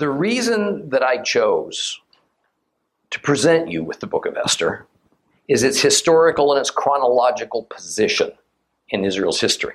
The reason that I chose to present you with the book of Esther is its historical and its chronological position in Israel's history.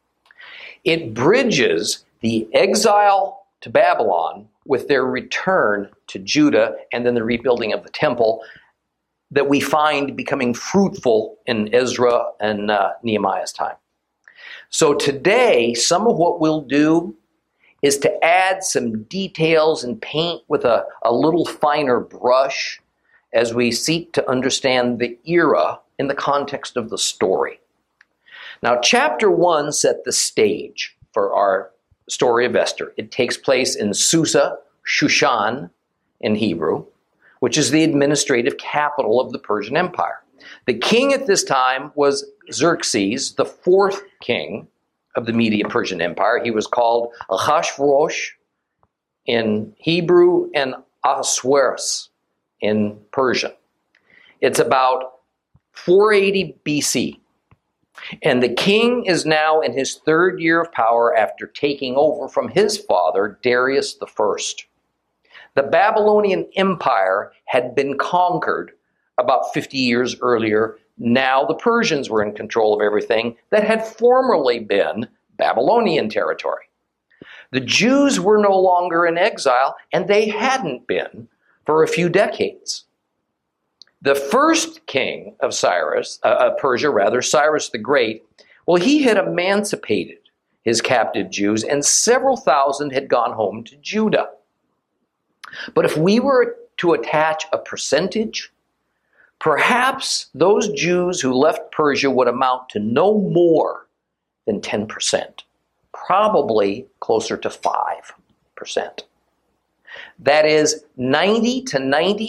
It bridges the exile to Babylon with their return to Judah and then the rebuilding of the temple that we find becoming fruitful in Ezra and Nehemiah's time. So today, some of what we'll do is to add some details and paint with a little finer brush as we seek to understand the era in the context of the story. Now, chapter 1 set the stage for our story of Esther. It takes place in Susa, Shushan in Hebrew, which is the administrative capital of the Persian Empire. The king at this time was Xerxes, the fourth king of the Medo-Persian Empire. He was called Ahasuerus in Hebrew and Ahasuerus in Persian. It's about 480 BC. And the king is now in his third year of power after taking over from his father, Darius I. The Babylonian Empire had been conquered about 50 years earlier. Now the Persians were in control of everything that had formerly been Babylonian territory. The Jews were no longer in exile, and they hadn't been for a few decades. The first king of Persia, Cyrus the Great, well, he had emancipated his captive Jews, and several thousand had gone home to Judah. But if we were to attach a percentage, perhaps those Jews who left Persia would amount to no more than 10%, probably closer to 5%. That is, 90 to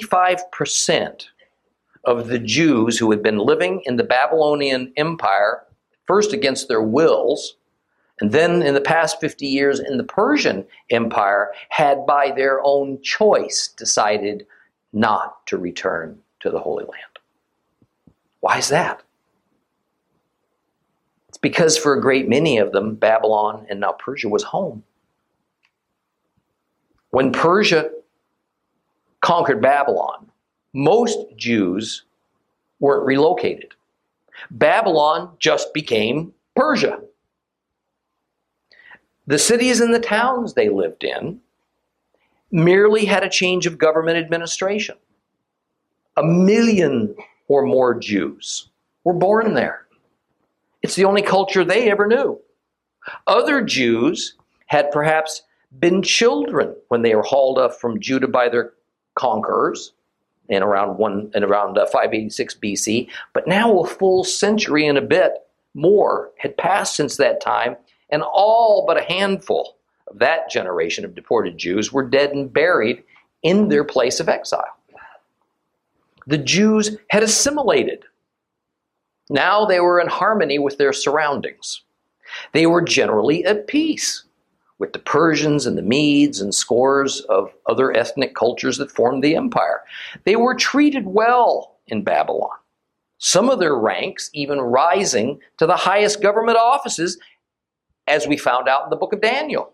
95% of the Jews who had been living in the Babylonian Empire, first against their wills, and then in the past 50 years in the Persian Empire, had by their own choice decided not to return to the Holy Land. Why is that? It's because for a great many of them, Babylon and now Persia was home. When Persia conquered Babylon, most Jews weren't relocated. Babylon just became Persia. The cities and the towns they lived in merely had a change of government administration. 1 million or more Jews were born there. It's the only culture they ever knew. Other Jews had perhaps been children when they were hauled up from Judah by their conquerors in around 586 BC, but now a full century and a bit more had passed since that time, and all but a handful of that generation of deported Jews were dead and buried in their place of exile. The Jews had assimilated. Now they were in harmony with their surroundings. They were generally at peace with the Persians and the Medes and scores of other ethnic cultures that formed the empire. They were treated well in Babylon, some of their ranks even rising to the highest government offices, as we found out in the book of Daniel.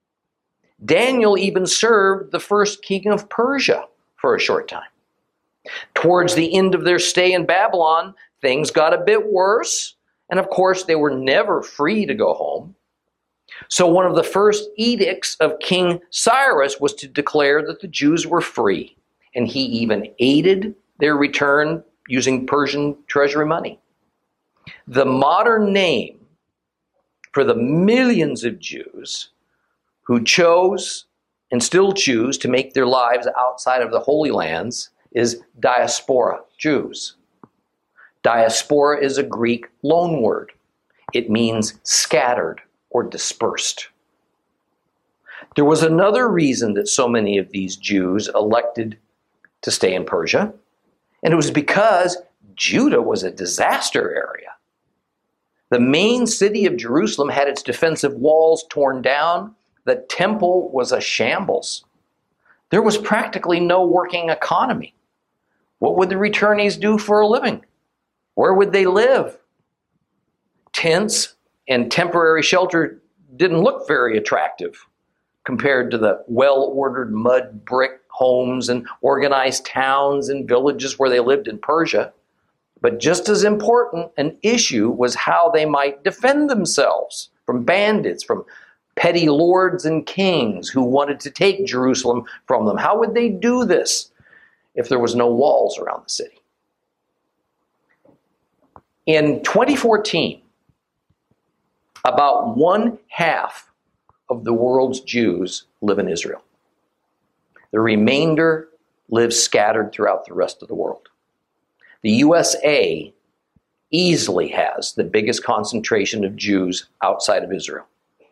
Daniel even served the first king of Persia for a short time. Towards the end of their stay in Babylon, things got a bit worse, and of course they were never free to go home. So one of the first edicts of King Cyrus was to declare that the Jews were free, and he even aided their return using Persian treasury money. The modern name for the millions of Jews who chose and still choose to make their lives outside of the Holy Lands is diaspora Jews. Diaspora is a Greek loan word. It means scattered or dispersed. There was another reason that so many of these Jews elected to stay in Persia, and it was because Judah was a disaster area. The main city of Jerusalem had its defensive walls torn down. The temple was a shambles. There was practically no working economy. What would the returnees do for a living? Where would they live? Tents and temporary shelter didn't look very attractive compared to the well-ordered mud brick homes and organized towns and villages where they lived in Persia. But just as important an issue was how they might defend themselves from bandits, from petty lords and kings who wanted to take Jerusalem from them. How would they do this if there was no walls around the city? In 2014, about 1/2 of the world's Jews live in Israel. The remainder live scattered throughout the rest of the world. The USA easily has the biggest concentration of Jews outside of Israel.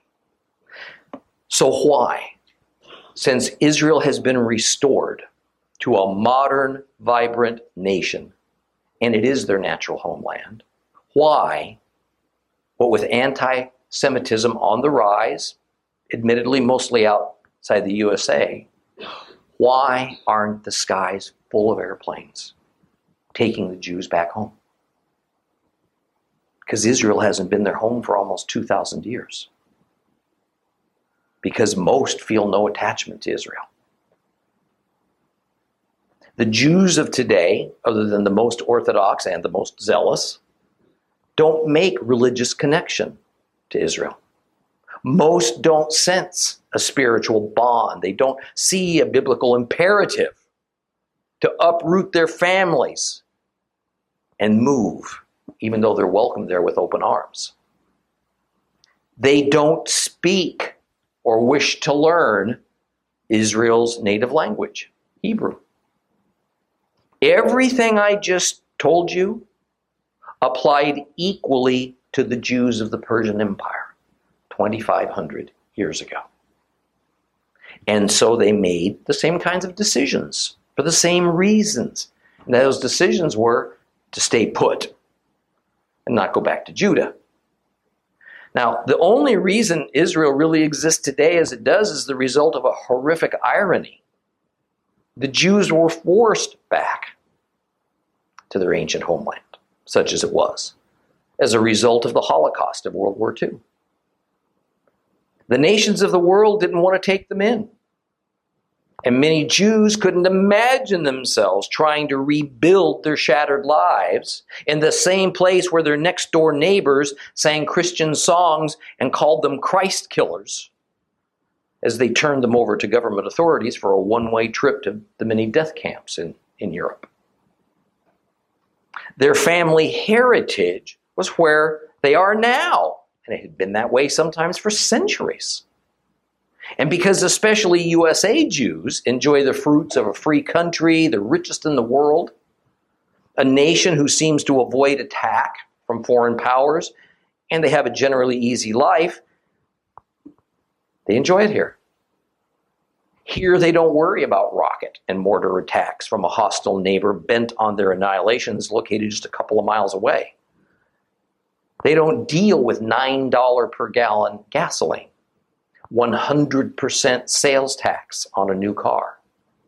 So why, since Israel has been restored to a modern, vibrant nation, and it is their natural homeland, why, what with anti-Semitism on the rise, admittedly mostly outside the USA, why aren't the skies full of airplanes taking the Jews back home? Because Israel hasn't been their home for almost 2,000 years. Because most feel no attachment to Israel. The Jews of today, other than the most orthodox and the most zealous, don't make religious connection to Israel. Most don't sense a spiritual bond. They don't see a biblical imperative to uproot their families and move, even though they're welcomed there with open arms. They don't speak or wish to learn Israel's native language, Hebrew. Everything I just told you applied equally to the Jews of the Persian Empire 2,500 years ago. And so they made the same kinds of decisions for the same reasons. And those decisions were to stay put and not go back to Judah. Now, the only reason Israel really exists today as it does is the result of a horrific irony. The Jews were forced back to their ancient homeland, such as it was, as a result of the Holocaust of World War II. The nations of the world didn't want to take them in. And many Jews couldn't imagine themselves trying to rebuild their shattered lives in the same place where their next door neighbors sang Christian songs and called them Christ killers as they turned them over to government authorities for a one-way trip to the many death camps in Europe. Their family heritage was where they are now, and it had been that way sometimes for centuries. And because especially USA Jews enjoy the fruits of a free country, the richest in the world, a nation who seems to avoid attack from foreign powers, and they have a generally easy life, they enjoy it here. Here they don't worry about rocket and mortar attacks from a hostile neighbor bent on their annihilations located just a couple of miles away. They don't deal with $9 per gallon gasoline, 100% sales tax on a new car.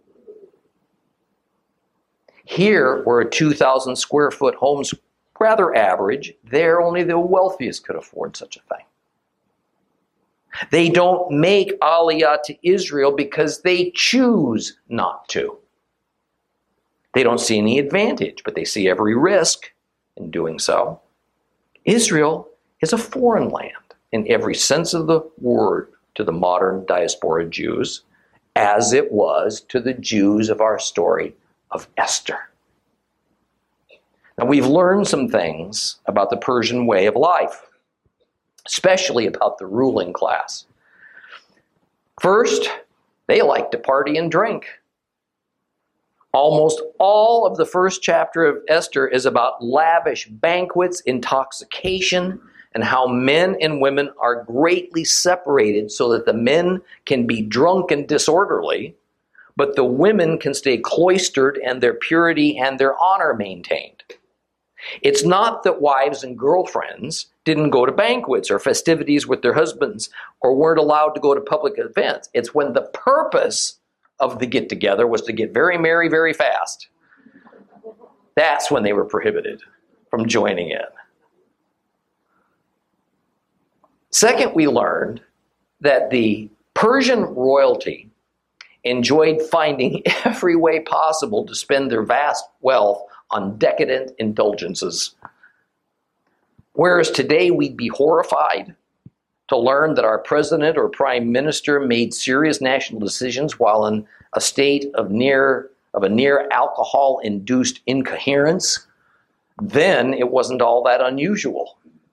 Here, where a 2,000 square foot home's rather average, there only the wealthiest could afford such a thing. They don't make Aliyah to Israel because they choose not to. They don't see any advantage, but they see every risk in doing so. Israel is a foreign land in every sense of the word to the modern diaspora Jews, as it was to the Jews of our story of Esther. Now, we've learned some things about the Persian way of life, especially about the ruling class. First, they like to party and drink. Almost all of the first chapter of Esther is about lavish banquets, intoxication, and how men and women are greatly separated so that the men can be drunk and disorderly, but the women can stay cloistered and their purity and their honor maintained. It's not that wives and girlfriends didn't go to banquets or festivities with their husbands or weren't allowed to go to public events. It's when the purpose of the get-together was to get very merry very fast. That's when they were prohibited from joining in. Second, we learned that the Persian royalty enjoyed finding every way possible to spend their vast wealth on decadent indulgences. Whereas today we'd be horrified to learn that our president or prime minister made serious national decisions while in a state of a near alcohol-induced incoherence, then it wasn't all that unusual.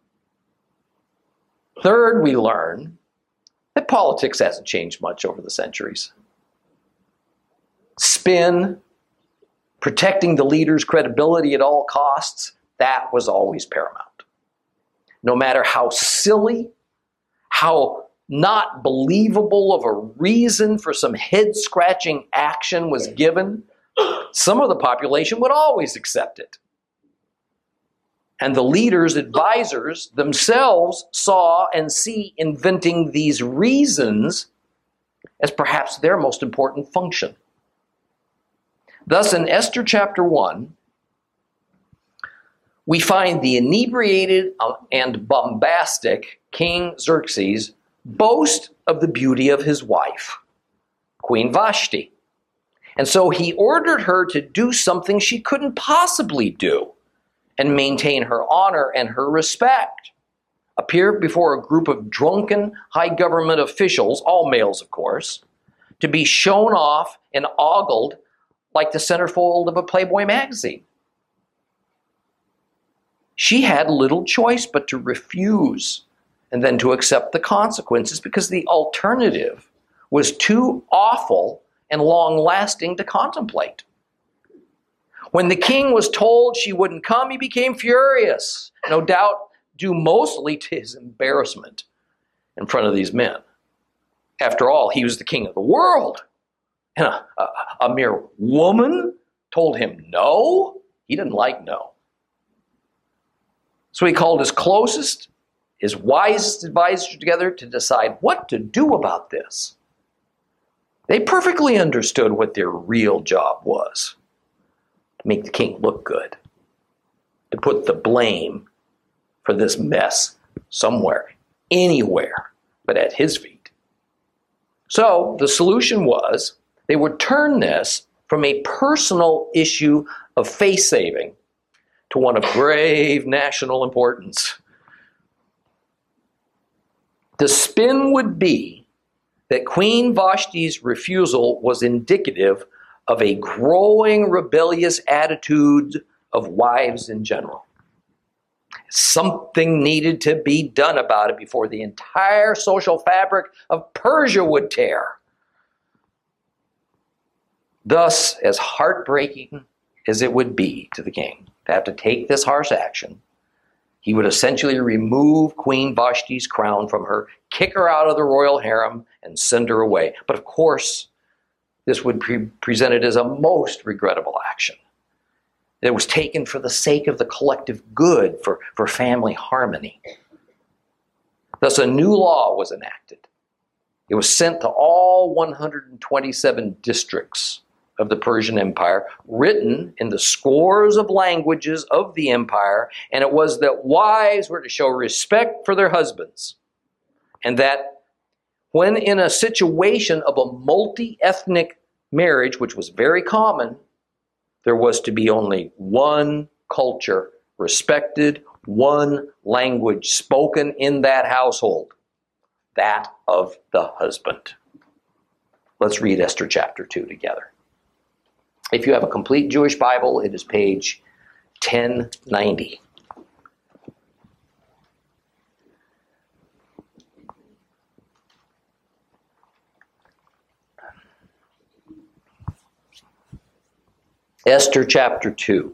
Third, we learn that politics hasn't changed much over the centuries. Spin, protecting the leader's credibility at all costs, that was always paramount. No matter how silly, how not believable of a reason for some head-scratching action was given, some of the population would always accept it. And the leaders' advisors themselves saw and see inventing these reasons as perhaps their most important function. Thus, in Esther chapter 1, we find the inebriated and bombastic King Xerxes boast of the beauty of his wife, Queen Vashti. And so he ordered her to do something she couldn't possibly do and maintain her honor and her respect. Appear before a group of drunken high government officials, all males of course, to be shown off and ogled like the centerfold of a Playboy magazine. She had little choice but to refuse and then to accept the consequences because the alternative was too awful and long-lasting to contemplate. When the king was told she wouldn't come, he became furious, no doubt due mostly to his embarrassment in front of these men. After all, he was the king of the world, and a mere woman told him no? He didn't like no. So he called his closest, his wisest advisors together to decide what to do about this. They perfectly understood what their real job was: to make the king look good, to put the blame for this mess somewhere, anywhere, but at his feet. So the solution was they would turn this from a personal issue of face-saving to one of grave national importance. The spin would be that Queen Vashti's refusal was indicative of a growing rebellious attitude of wives in general. Something needed to be done about it before the entire social fabric of Persia would tear. Thus, as heartbreaking as it would be to the king to have to take this harsh action, he would essentially remove Queen Vashti's crown from her, kick her out of the royal harem, and send her away. But of course, this would be presented as a most regrettable action. It was taken for the sake of the collective good, for family harmony. Thus, a new law was enacted. It was sent to all 127 districts of the Persian Empire, written in the scores of languages of the empire, and it was that wives were to show respect for their husbands, and that when in a situation of a multi-ethnic marriage, which was very common, there was to be only one culture respected, one language spoken in that household, that of the husband. Let's read Esther chapter 2 together. If you have a complete Jewish Bible, it is page 1090. Esther chapter 2.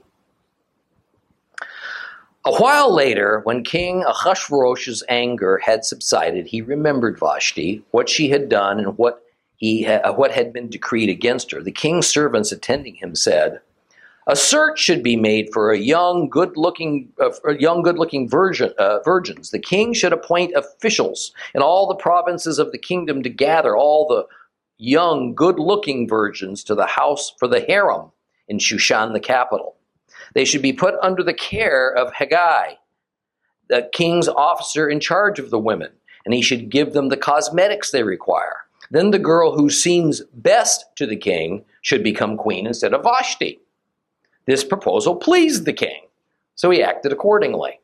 A while later, when King Ahasuerus's anger had subsided, he remembered Vashti, what she had done, and what had been decreed against her. The king's servants attending him said, "A search should be made for a young, good-looking virgins. The king should appoint officials in all the provinces of the kingdom to gather all the young, good-looking virgins to the house for the harem in Shushan, the capital. They should be put under the care of Haggai, the king's officer in charge of the women, and he should give them the cosmetics they require. Then the girl who seems best to the king should become queen instead of Vashti. This proposal pleased the king, so he acted accordingly.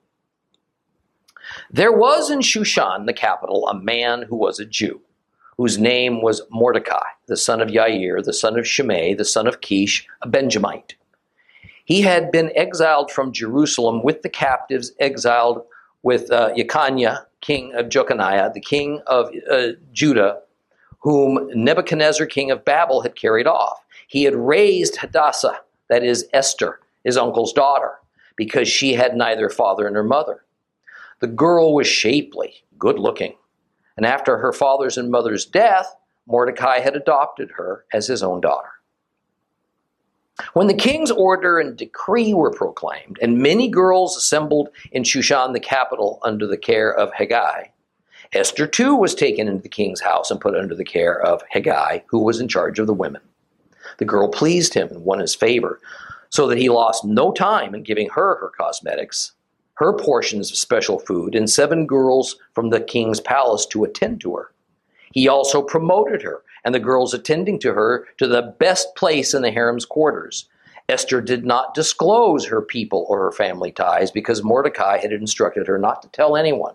There was in Shushan, the capital, a man who was a Jew, whose name was Mordecai, the son of Yair, the son of Shimei, the son of Kish, a Benjamite. He had been exiled from Jerusalem with the captives, exiled with Jeconiah, king of Jeconiah, the king of Judah, whom Nebuchadnezzar, king of Babel, had carried off. He had raised Hadassah, that is Esther, his uncle's daughter, because she had neither father nor mother. The girl was shapely, good-looking, and after her father's and mother's death, Mordecai had adopted her as his own daughter. When the king's order and decree were proclaimed, and many girls assembled in Shushan, the capital, under the care of Hegai, Esther too was taken into the king's house and put under the care of Hegai, who was in charge of the women. The girl pleased him and won his favor, so that he lost no time in giving her cosmetics, her portions of special food, and 7 girls from the king's palace to attend to her. He also promoted her and the girls attending to her to the best place in the harem's quarters. Esther did not disclose her people or her family ties because Mordecai had instructed her not to tell anyone.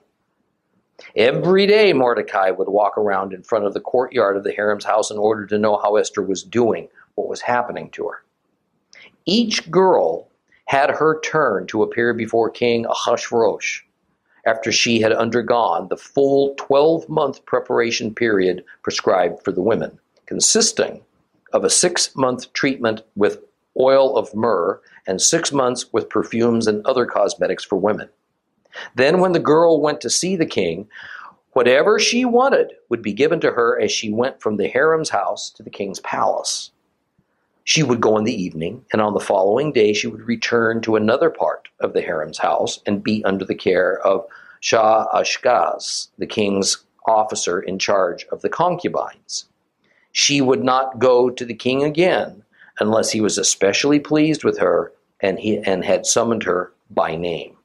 Every day Mordecai would walk around in front of the courtyard of the harem's house in order to know how Esther was doing, what was happening to her. Each girl had her turn to appear before King Ahasuerus after she had undergone the full 12-month preparation period prescribed for the women, consisting of a 6-month treatment with oil of myrrh and 6 months with perfumes and other cosmetics for women. Then when the girl went to see the king, whatever she wanted would be given to her as she went from the harem's house to the king's palace. She would go in the evening, and on the following day she would return to another part of the harem's house and be under the care of Shah-Ashgaz, the king's officer in charge of the concubines. She would not go to the king again unless he was especially pleased with her and had summoned her by name.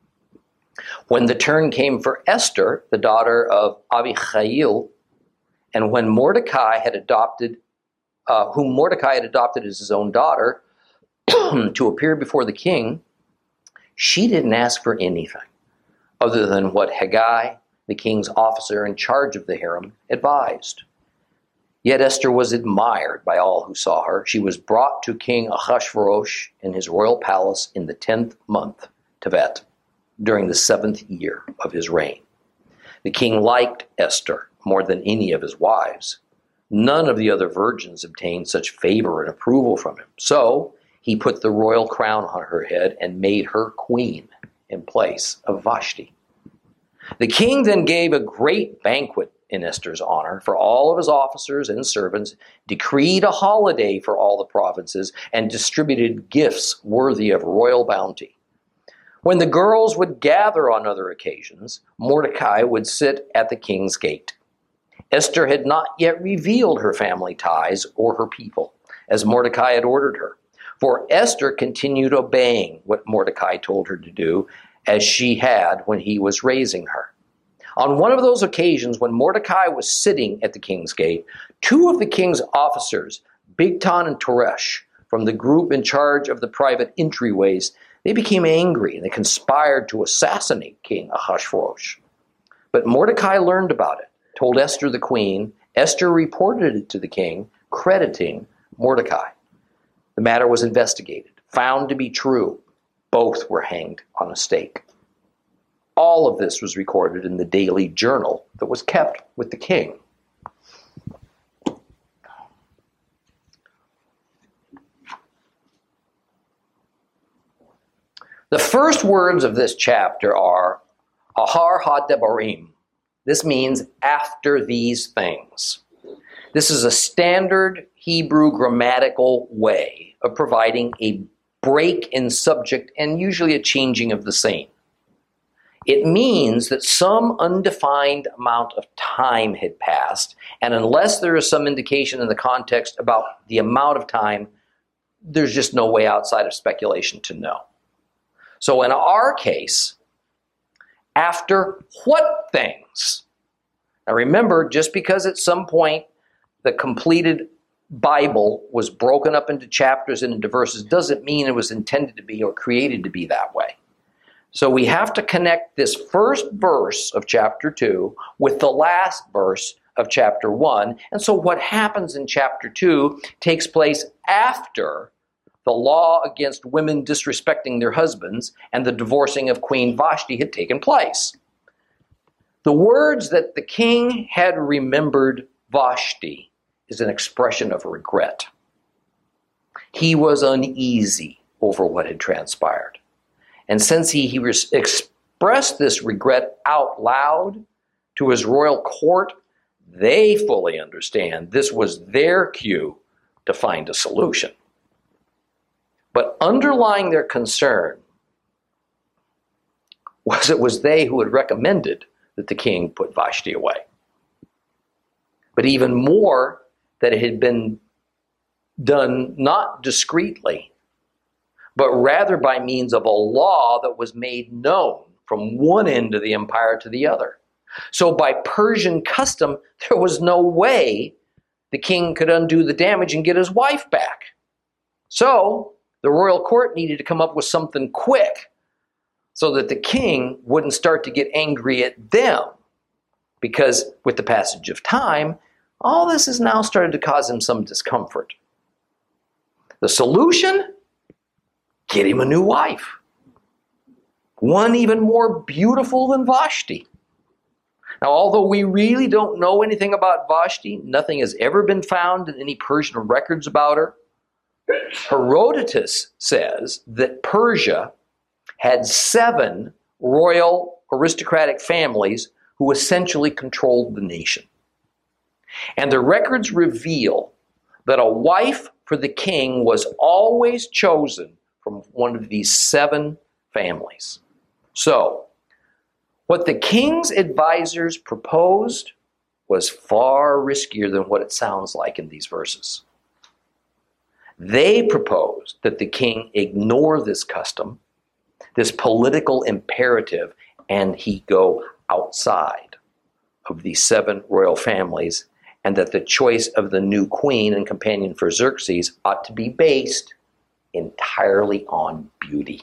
When the turn came for Esther, the daughter of Abihail, and when Mordecai had adopted whom Mordecai had adopted as his own daughter, to appear before the king, she didn't ask for anything other than what Hegai, the king's officer in charge of the harem, advised. Yet Esther was admired by all who saw her. She was brought to King Ahasuerus in his royal palace in the 10th month, Tevet, during the 7th year of his reign. The king liked Esther more than any of his wives. None of the other virgins obtained such favor and approval from him. So he put the royal crown on her head and made her queen in place of Vashti. The king then gave a great banquet in Esther's honor for all of his officers and servants, decreed a holiday for all the provinces, and distributed gifts worthy of royal bounty. When the girls would gather on other occasions, Mordecai would sit at the king's gate. Esther had not yet revealed her family ties or her people, as Mordecai had ordered her. For Esther continued obeying what Mordecai told her to do, as she had when he was raising her. On one of those occasions, when Mordecai was sitting at the king's gate, 2 of the king's officers, Bigtan and Teresh, from the group in charge of the private entryways, they became angry and they conspired to assassinate King Ahasuerus. But Mordecai learned about it, told Esther the queen. Esther reported it to the king, crediting Mordecai. The matter was investigated, found to be true. Both were hanged on a stake. All of this was recorded in the daily journal that was kept with the king. The first words of this chapter are Ahar ha-debarim. This means after these things. This is a standard Hebrew grammatical way of providing a break in subject and usually a changing of the scene. It means that some undefined amount of time had passed, and unless there is some indication in the context about the amount of time, there's just no way outside of speculation to know. So in our case, after what things? Now remember, just because at some point the completed Bible was broken up into chapters and into verses doesn't mean it was intended to be or created to be that way. So we have to connect this first verse of chapter 2 with the last verse of chapter 1. And so what happens in chapter 2 takes place after the law against women disrespecting their husbands and the divorcing of Queen Vashti had taken place. The words that the king had remembered Vashti is an expression of regret. He was uneasy over what had transpired. And since he expressed this regret out loud to his royal court, they fully understand this was their cue to find a solution. But underlying their concern was they who had recommended that the king put Vashti away. But even more, that it had been done not discreetly, but rather by means of a law that was made known from one end of the empire to the other. So by Persian custom, there was no way the king could undo the damage and get his wife back. So the royal court needed to come up with something quick so that the king wouldn't start to get angry at them. Because with the passage of time, all this has now started to cause him some discomfort. The solution? Get him a new wife. One even more beautiful than Vashti. Now, although we really don't know anything about Vashti, nothing has ever been found in any Persian records about her. Herodotus says that Persia had 7 royal aristocratic families who essentially controlled the nation. And the records reveal that a wife for the king was always chosen from one of these 7 families. So, what the king's advisors proposed was far riskier than what it sounds like in these verses. They proposed that the king ignore this custom, this political imperative, and he go outside of these 7 royal families, and that the choice of the new queen and companion for Xerxes ought to be based entirely on beauty.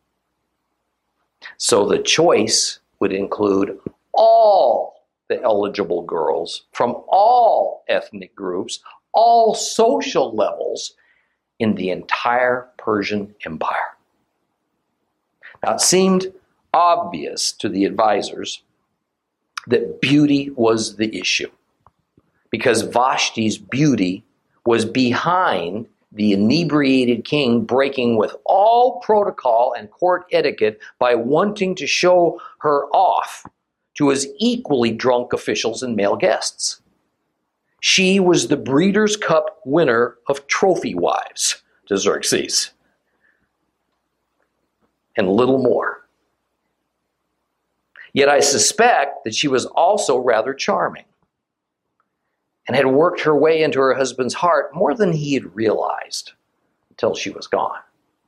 So the choice would include all the eligible girls from all ethnic groups, all social levels in the entire Persian Empire. Now, it seemed obvious to the advisors that beauty was the issue, because Vashti's beauty was behind the inebriated king breaking with all protocol and court etiquette by wanting to show her off to his equally drunk officials and male guests. She was the Breeders' Cup winner of trophy wives to Xerxes, and little more. Yet I suspect that she was also rather charming and had worked her way into her husband's heart more than he had realized until she was gone.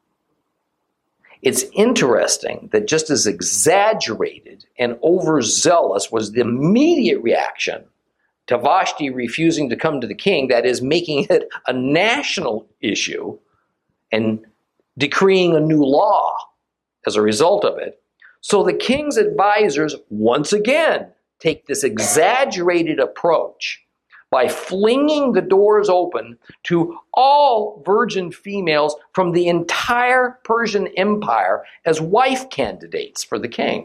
It's interesting that just as exaggerated and overzealous was the immediate reaction to Vashti refusing to come to the king, that is, making it a national issue and decreeing a new law as a result of it, so the king's advisors once again take this exaggerated approach by flinging the doors open to all virgin females from the entire Persian Empire as wife candidates for the king.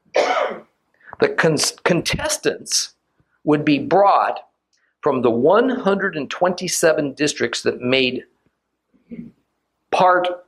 The contestants would be brought from the 127 districts that made part,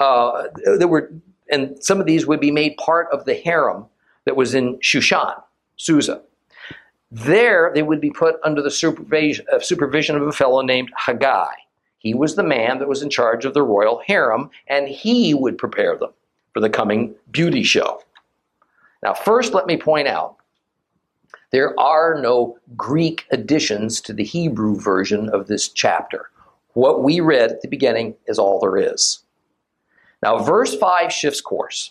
and some of these would be made part of the harem that was in Shushan, Susa. There, they would be put under the supervision of a fellow named Haggai. He was the man that was in charge of the royal harem, and he would prepare them for the coming beauty show. Now, first, let me point out, there are no Greek additions to the Hebrew version of this chapter. What we read at the beginning is all there is. Now, verse 5 shifts course,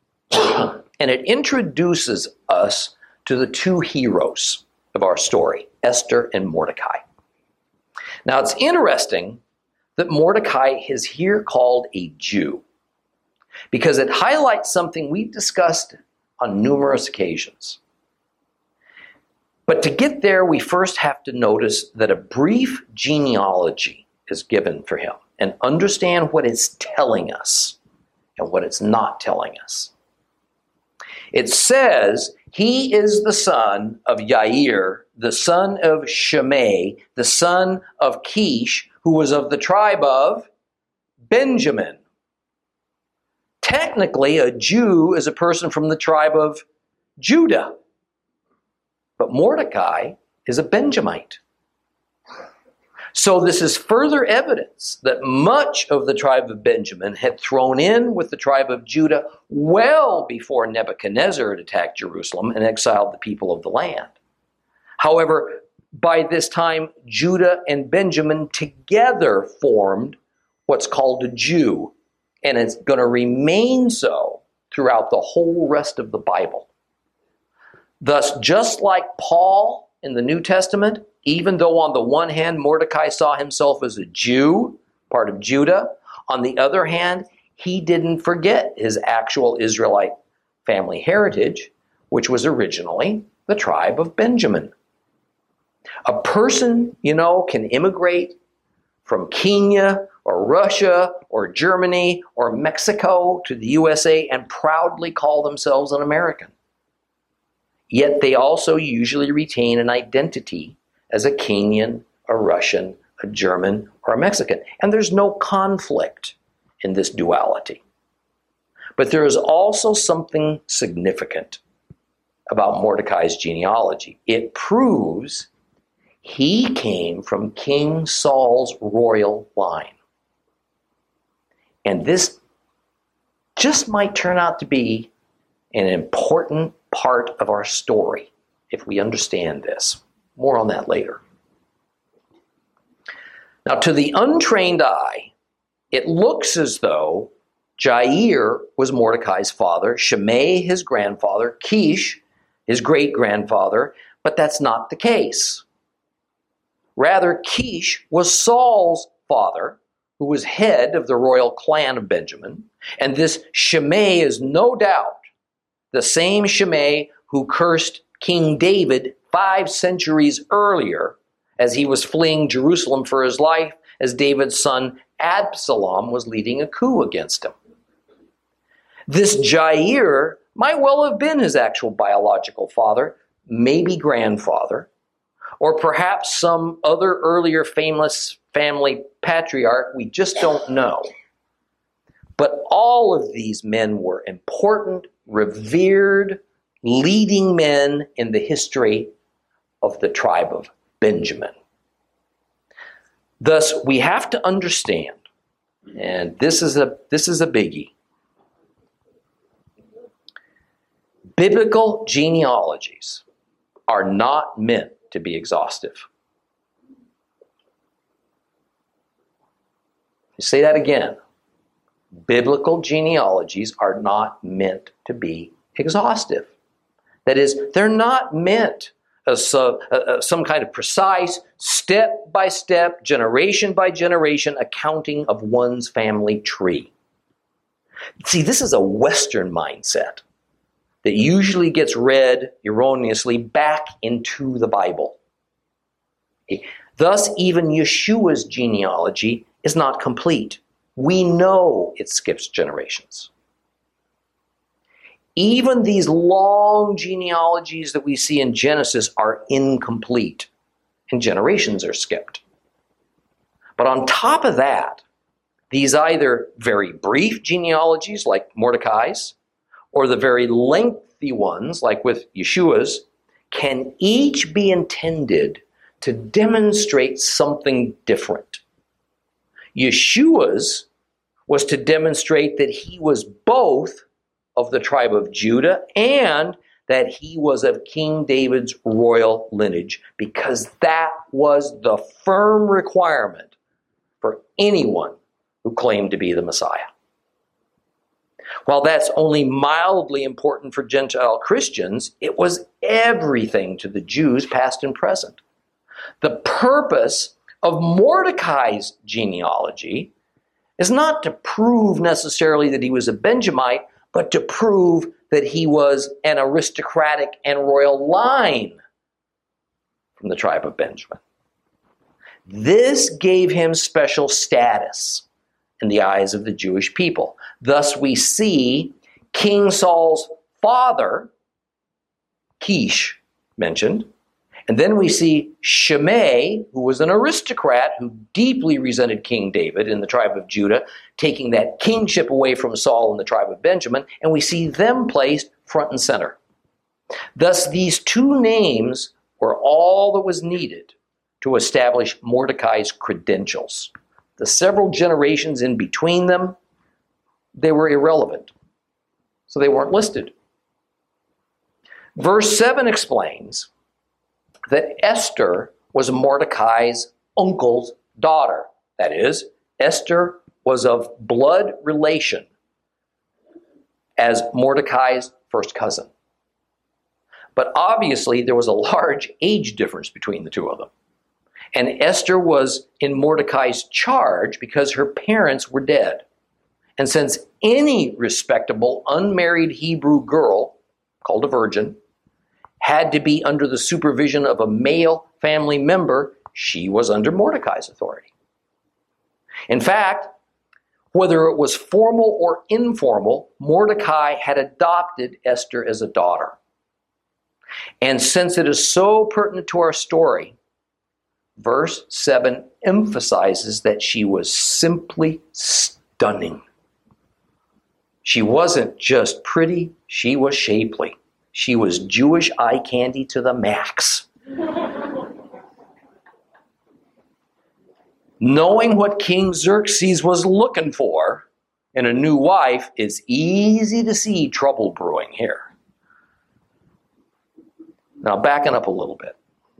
and it introduces us to the 2 heroes of our story. Esther and Mordecai. Now it's interesting that Mordecai is here called a Jew because it highlights something we've discussed on numerous occasions. But to get there, we first have to notice that a brief genealogy is given for him and understand what it's telling us and what it's not telling us. It says he is the son of Yair, the son of Shimei, the son of Kish, who was of the tribe of Benjamin. Technically, a Jew is a person from the tribe of Judah. But Mordecai is a Benjamite. So this is further evidence that much of the tribe of Benjamin had thrown in with the tribe of Judah well before Nebuchadnezzar had attacked Jerusalem and exiled the people of the land. However, by this time, Judah and Benjamin together formed what's called a Jew, and it's going to remain so throughout the whole rest of the Bible. Thus, just like Paul in the New Testament, even though on the one hand Mordecai saw himself as a Jew, part of Judah, on the other hand, he didn't forget his actual Israelite family heritage, which was originally the tribe of Benjamin. A person, can immigrate from Kenya or Russia or Germany or Mexico to the USA and proudly call themselves an American. Yet they also usually retain an identity as a Kenyan, a Russian, a German, or a Mexican. And there's no conflict in this duality. But there is also something significant about Mordecai's genealogy. It proves he came from King Saul's royal line. And this just might turn out to be an important part of our story if we understand this. More on that later. Now, to the untrained eye, it looks as though Jair was Mordecai's father, Shimei his grandfather, Kish his great-grandfather, but that's not the case. Rather, Kish was Saul's father, who was head of the royal clan of Benjamin, and this Shimei is no doubt the same Shimei who cursed King David 5 centuries earlier as he was fleeing Jerusalem for his life, as David's son Absalom was leading a coup against him. This Jair might well have been his actual biological father, maybe grandfather, or perhaps some other earlier famous family patriarch, we just don't know. But all of these men were important, revered, leading men in the history of the tribe of Benjamin. Thus, we have to understand, and this is a biggie, biblical genealogies are not meant to be exhaustive. I say that again. Biblical genealogies are not meant to be exhaustive. That is, they're not meant as some kind of precise, step-by-step, generation-by-generation accounting of one's family tree. See, this is a Western mindset that usually gets read erroneously back into the Bible. Thus, even Yeshua's genealogy is not complete. We know it skips generations. Even these long genealogies that we see in Genesis are incomplete, and generations are skipped. But on top of that, these either very brief genealogies like Mordecai's, or the very lengthy ones like with Yeshua's, can each be intended to demonstrate something different. Yeshua's was to demonstrate that he was both of the tribe of Judah and that he was of King David's royal lineage, because that was the firm requirement for anyone who claimed to be the Messiah. While that's only mildly important for Gentile Christians, it was everything to the Jews, past and present. The purpose of Mordecai's genealogy is not to prove necessarily that he was a Benjamite, but to prove that he was an aristocratic and royal line from the tribe of Benjamin. This gave him special status in the eyes of the Jewish people. Thus we see King Saul's father, Kish, mentioned, and then we see Shimei, who was an aristocrat who deeply resented King David in the tribe of Judah, taking that kingship away from Saul in the tribe of Benjamin, and we see them placed front and center. Thus, these two names were all that was needed to establish Mordecai's credentials. The several generations in between them, they were irrelevant, so they weren't listed. Verse 7 explains that Esther was Mordecai's uncle's daughter. That is, Esther was of blood relation as Mordecai's first cousin. But obviously there was a large age difference between the two of them. And Esther was in Mordecai's charge because her parents were dead. And since any respectable unmarried Hebrew girl, called a virgin, had to be under the supervision of a male family member, she was under Mordecai's authority. In fact, whether it was formal or informal, Mordecai had adopted Esther as a daughter. And since it is so pertinent to our story, verse 7 emphasizes that she was simply stunning. She wasn't just pretty, she was shapely. She was Jewish eye candy to the max. Knowing what King Xerxes was looking for in a new wife, it's easy to see trouble brewing here. Now, backing up a little bit.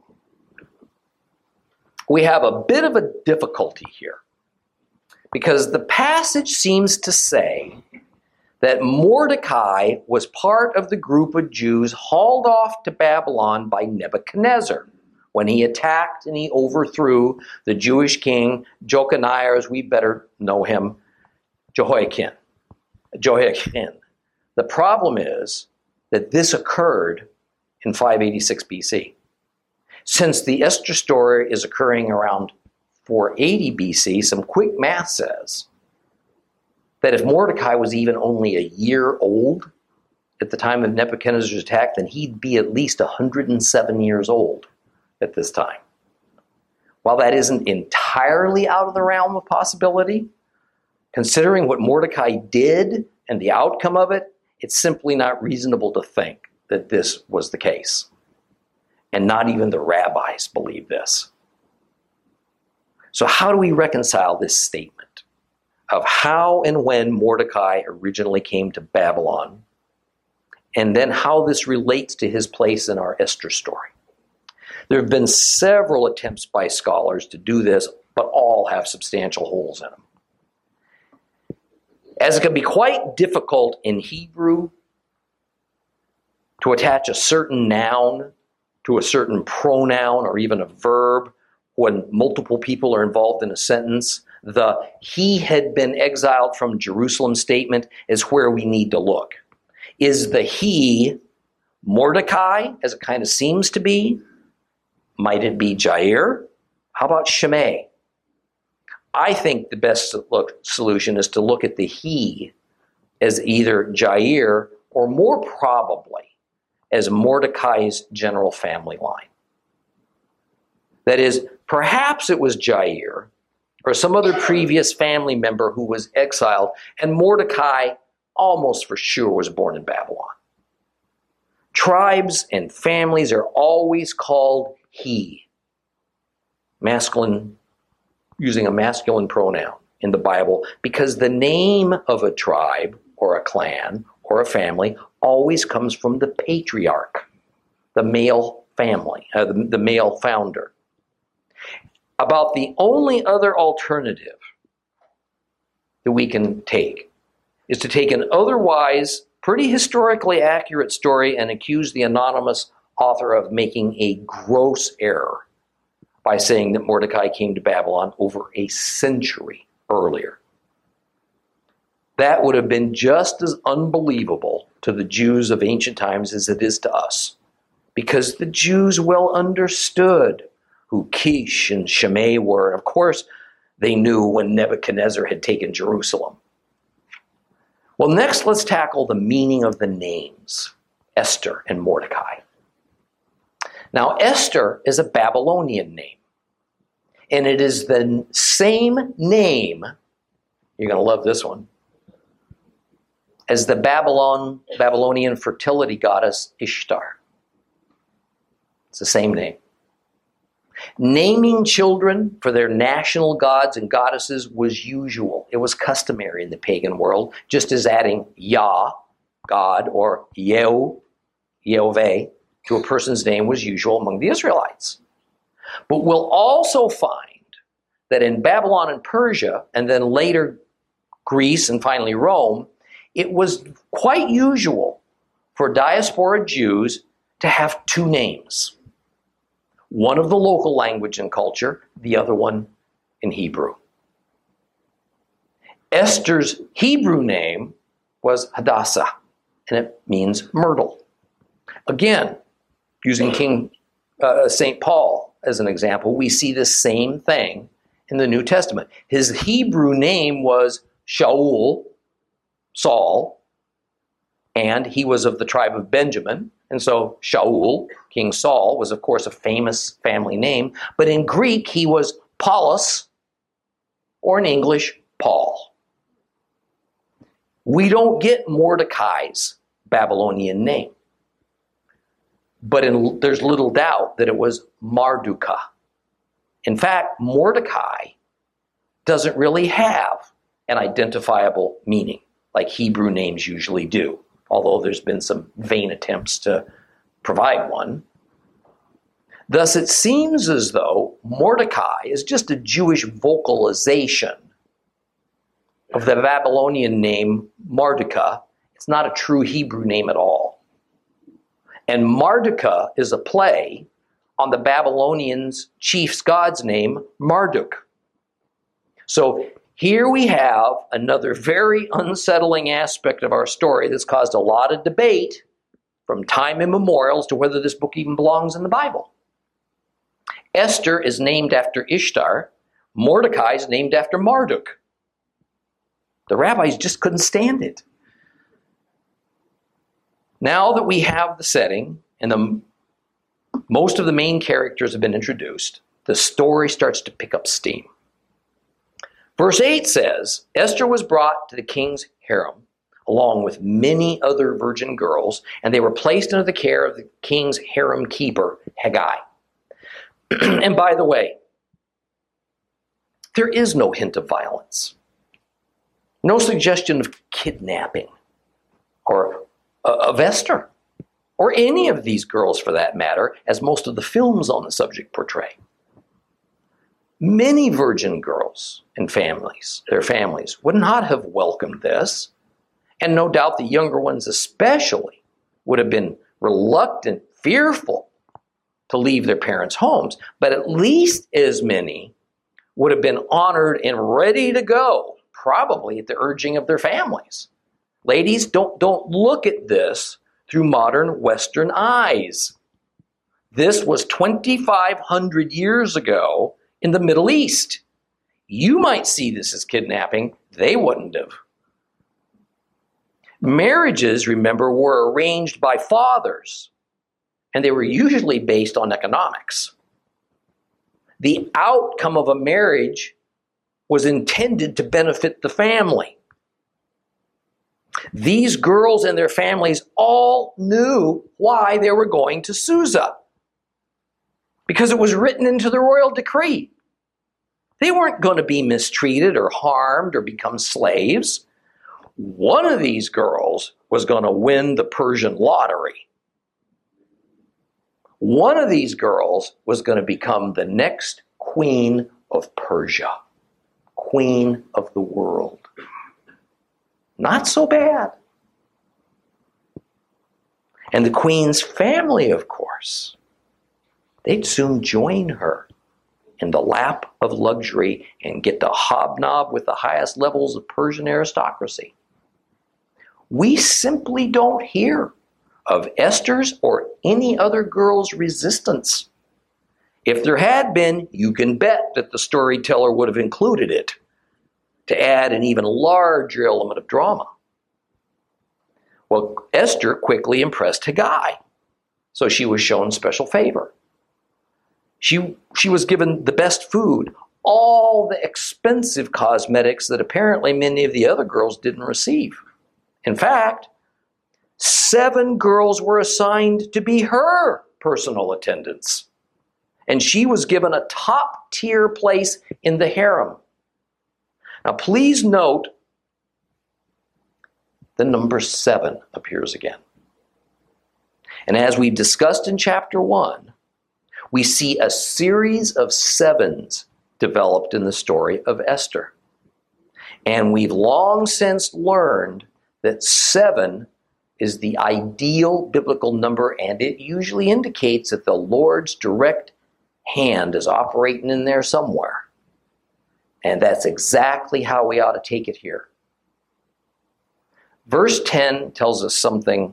We have a bit of a difficulty here because the passage seems to say that Mordecai was part of the group of Jews hauled off to Babylon by Nebuchadnezzar when he attacked and he overthrew the Jewish king Jeconiah, as we better know him, Jehoiakim. The problem is that this occurred in 586 BC. Since the Esther story is occurring around 480 BC, some quick math says that if Mordecai was even only a year old at the time of Nebuchadnezzar's attack, then he'd be at least 107 years old at this time. While that isn't entirely out of the realm of possibility, considering what Mordecai did and the outcome of it, it's simply not reasonable to think that this was the case. And not even the rabbis believe this. So how do we reconcile this statement of how and when Mordecai originally came to Babylon, and then how this relates to his place in our Esther story? There have been several attempts by scholars to do this, but all have substantial holes in them. As it can be quite difficult in Hebrew to attach a certain noun to a certain pronoun or even a verb when multiple people are involved in a sentence, the "he had been exiled from Jerusalem" statement is where we need to look. Is the he Mordecai, as it kind of seems to be? Might it be Jair? How about Shimei? I think the best solution is to look at the he as either Jair or more probably as Mordecai's general family line. That is, perhaps it was Jair or some other previous family member who was exiled, and Mordecai almost for sure was born in Babylon. Tribes and families are always called he, masculine, using a masculine pronoun in the Bible, because the name of a tribe or a clan or a family always comes from the patriarch, the male family, the male founder. About the only other alternative that we can take is to take an otherwise pretty historically accurate story and accuse the anonymous author of making a gross error by saying that Mordecai came to Babylon over a century earlier. That would have been just as unbelievable to the Jews of ancient times as it is to us, because the Jews well understood who Kish and Shimei were. And of course, they knew when Nebuchadnezzar had taken Jerusalem. Well, next, let's tackle the meaning of the names, Esther and Mordecai. Now, Esther is a Babylonian name, and it is the same name, you're going to love this one, as the Babylonian fertility goddess Ishtar. It's the same name. Naming children for their national gods and goddesses was usual. It was customary in the pagan world, just as adding Yah, God, or Yehovah, to a person's name was usual among the Israelites. But we'll also find that in Babylon and Persia, and then later Greece and finally Rome, it was quite usual for diaspora Jews to have two names. One of the local language and culture, the other one in Hebrew. Esther's Hebrew name was Hadassah, and it means myrtle. Again, using St. Paul as an example, we see the same thing in the New Testament. His Hebrew name was Shaul, Saul, and he was of the tribe of Benjamin. And so Shaul, King Saul, was of course a famous family name, but in Greek he was Paulus, or in English, Paul. We don't get Mordecai's Babylonian name, but there's little doubt that it was Mardukah. In fact, Mordecai doesn't really have an identifiable meaning like Hebrew names usually do, although there's been some vain attempts to provide one. Thus, it seems as though Mordecai is just a Jewish vocalization of the Babylonian name Mardukah. It's not a true Hebrew name at all. And Mardukah is a play on the Babylonians' chief's god's name, Marduk. So here we have another very unsettling aspect of our story that's caused a lot of debate from time immemorial as to whether this book even belongs in the Bible. Esther is named after Ishtar. Mordecai is named after Marduk. The rabbis just couldn't stand it. Now that we have the setting and most of the main characters have been introduced, the story starts to pick up steam. Verse 8 says, Esther was brought to the king's harem, along with many other virgin girls, and they were placed under the care of the king's harem keeper, Haggai. And by the way, there is no hint of violence, no suggestion of kidnapping or of Esther, or any of these girls for that matter, as most of the films on the subject portray. Many virgin girls and their families, would not have welcomed this, and no doubt the younger ones especially would have been reluctant, fearful to leave their parents' homes, but at least as many would have been honored and ready to go, probably at the urging of their families. Ladies, don't look at this through modern Western eyes. This was 2,500 years ago in the Middle East. You might see this as kidnapping. They wouldn't have. Marriages, remember, were arranged by fathers, and they were usually based on economics. The outcome of a marriage was intended to benefit the family. These girls and their families all knew why they were going to Susa, because it was written into the royal decree. They weren't going to be mistreated or harmed or become slaves. One of these girls was going to win the Persian lottery. One of these girls was going to become the next queen of Persia, queen of the world. Not so bad. And the queen's family, of course, they'd soon join her in the lap of luxury and get to hobnob with the highest levels of Persian aristocracy. We simply don't hear of Esther's or any other girl's resistance. If there had been, you can bet that the storyteller would have included it to add an even larger element of drama. Well, Esther quickly impressed Hegai, so she was shown special favor. She was given the best food, all the expensive cosmetics that apparently many of the other girls didn't receive. In fact, 7 girls were assigned to be her personal attendants, and she was given a top-tier place in the harem. Now, please note the number 7 appears again. And as we discussed in chapter 1, we see a series of 7s developed in the story of Esther. And we've long since learned that 7 is the ideal biblical number, and it usually indicates that the Lord's direct hand is operating in there somewhere. And that's exactly how we ought to take it here. Verse 10 tells us something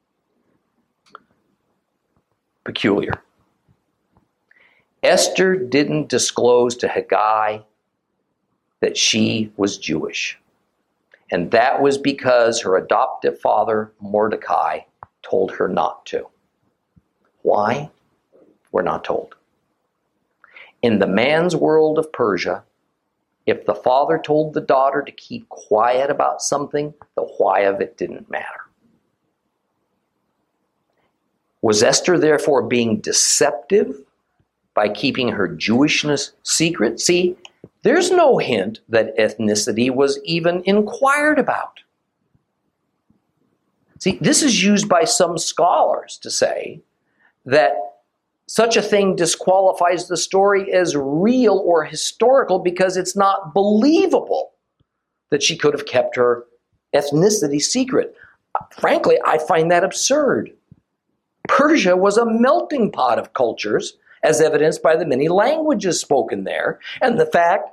peculiar. Esther didn't disclose to Hegai that she was Jewish. And that was because her adoptive father, Mordecai, told her not to. Why? We're not told. In the man's world of Persia, if the father told the daughter to keep quiet about something, the why of it didn't matter. Was Esther therefore being deceptive by keeping her Jewishness secret? See, there's no hint that ethnicity was even inquired about. See, this is used by some scholars to say that such a thing disqualifies the story as real or historical because it's not believable that she could have kept her ethnicity secret. Frankly, I find that absurd. Persia was a melting pot of cultures, as evidenced by the many languages spoken there, and the fact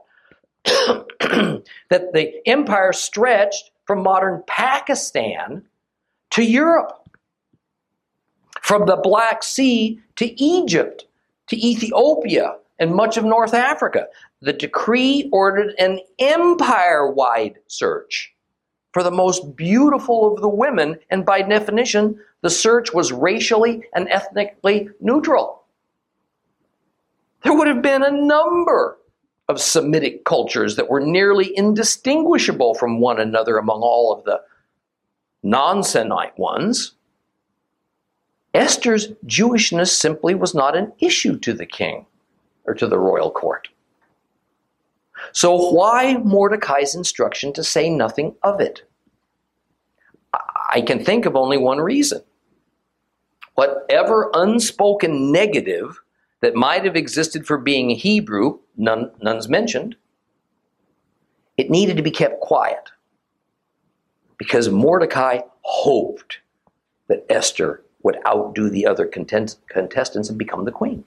that the empire stretched from modern Pakistan to Europe, from the Black Sea to Egypt, to Ethiopia, and much of North Africa. The decree ordered an empire-wide search for the most beautiful of the women, and by definition, the search was racially and ethnically neutral. There would have been a number of Semitic cultures that were nearly indistinguishable from one another among all of the non-Semite ones. Esther's Jewishness simply was not an issue to the king or to the royal court. So why Mordecai's instruction to say nothing of it? I can think of only one reason. Whatever unspoken negative that might have existed for being Hebrew, none's mentioned, it needed to be kept quiet because Mordecai hoped that Esther would outdo the other contestants and become the queen.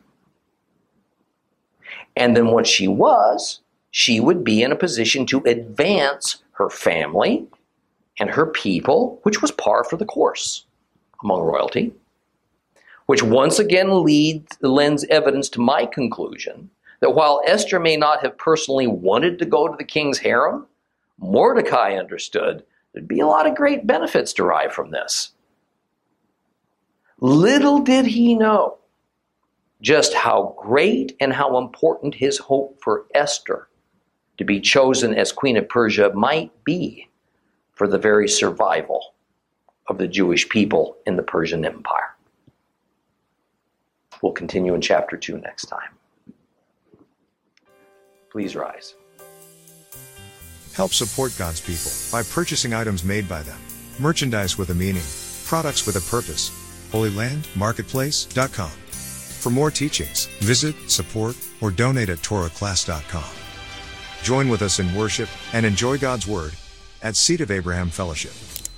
And then once she was, she would be in a position to advance her family and her people, which was par for the course among royalty, which once again lends evidence to my conclusion that while Esther may not have personally wanted to go to the king's harem, Mordecai understood there'd be a lot of great benefits derived from this. Little did he know just how great and how important his hope for Esther to be chosen as Queen of Persia might be for the very survival of the Jewish people in the Persian Empire. We'll continue in chapter 2 next time. Please rise. Help support God's people by purchasing items made by them. Merchandise with a meaning. Products with a purpose. HolyLandMarketplace.com. For more teachings, visit, support, or donate at TorahClass.com. Join with us in worship and enjoy God's Word at Seed of Abraham Fellowship.